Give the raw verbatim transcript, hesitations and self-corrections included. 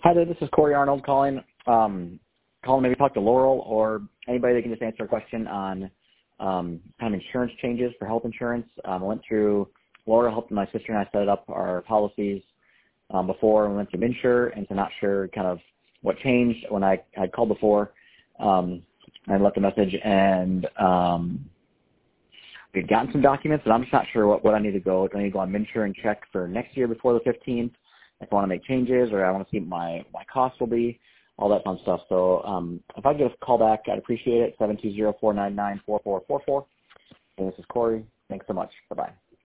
Hi there, this is Corey Arnold calling. Um, calling maybe talk to Laurel or anybody that can just answer a question on um, kind of insurance changes for health insurance. Um, I went through, Laura helped my sister and I set up our policies um, before, and we went through Insure, and so not sure kind of what changed when I had called before. Um, I left a message, and um, we had gotten some documents, but I'm just not sure what, what I need to go. Do I need to go on Insure and check for next year before the fifteenth? If I want to make changes, or I want to see what my, my costs will be, all that fun stuff. So um, if I get a call back, I'd appreciate it, seven two zero, four nine nine, four four four four. And this is Corey. Thanks so much. Bye-bye.